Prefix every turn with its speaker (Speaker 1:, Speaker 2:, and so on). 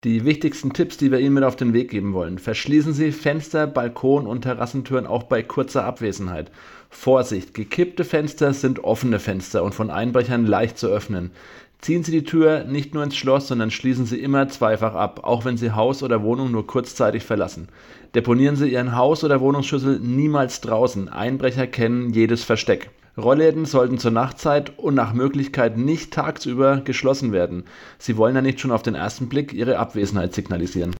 Speaker 1: Die wichtigsten Tipps, die wir Ihnen mit auf den Weg geben wollen. Verschließen Sie Fenster, Balkon- und Terrassentüren auch bei kurzer Abwesenheit. Vorsicht, gekippte Fenster sind offene Fenster und von Einbrechern leicht zu öffnen. Ziehen Sie die Tür nicht nur ins Schloss, sondern schließen Sie immer zweifach ab, auch wenn Sie Haus oder Wohnung nur kurzzeitig verlassen. Deponieren Sie Ihren Haus- oder Wohnungsschlüssel niemals draußen. Einbrecher kennen jedes Versteck. Rollläden sollten zur Nachtzeit und nach Möglichkeit nicht tagsüber geschlossen werden. Sie wollen ja nicht schon auf den ersten Blick Ihre Abwesenheit signalisieren.